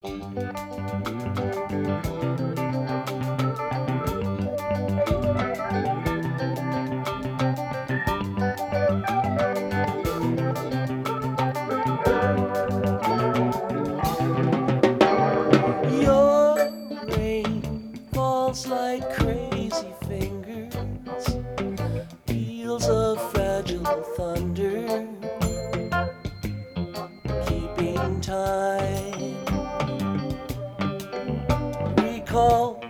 Your rain falls like crazy fingers, peals of fragile thunder, keeping time. Recall